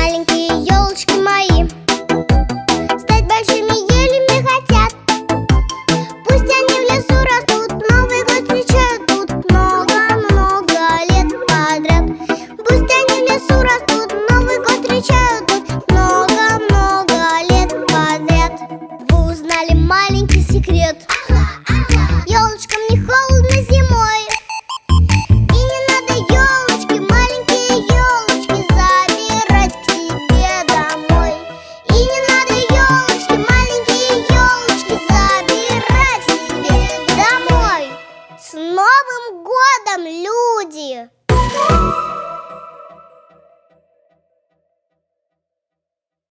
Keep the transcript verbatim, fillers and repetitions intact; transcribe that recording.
маленькие елочки мои стать большими елями хотят. Пусть они в лесу растут, Новый год встречают тут много-много лет подряд. Пусть они в лесу растут, Новый год встречают тут много-много лет подряд. Вы узнали маленький секрет: елочкам не холодно зимой. И не надо елочки, маленькие елочки, забирать к себе домой. И не надо елочки, маленькие елочки, забирать к себе домой. С Новым годом, люди!